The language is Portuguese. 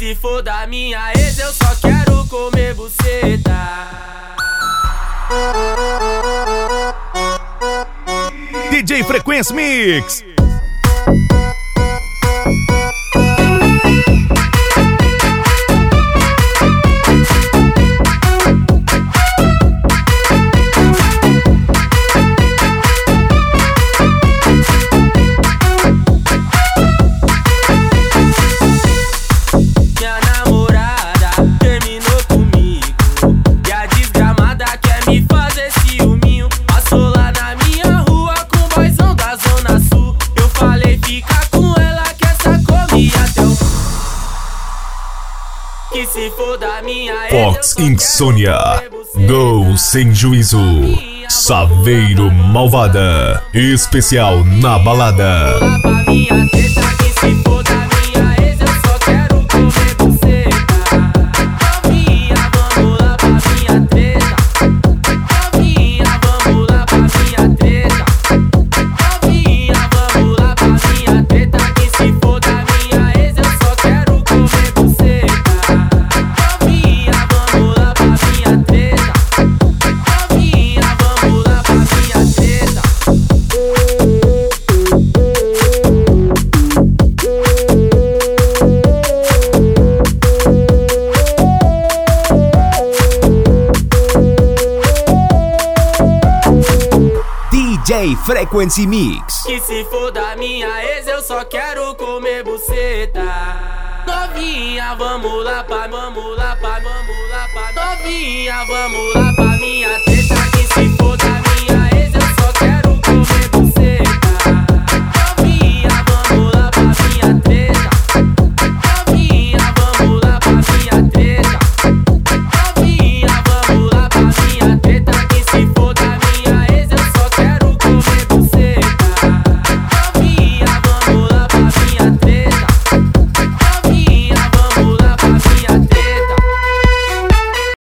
se for da minha ex, eu só quero comer buceta. DJ Frequência Mix. Que se for da minha Fox Insônia, Gol Sem Juízo, Saveiro Malvada, especial na balada. DJ Frequency Mix. Que se for da minha ex, eu só quero comer buceta. Novinha, vamos lá pra, vamos lá pra, vamos lá pra. Novinha, vamos lá pra minha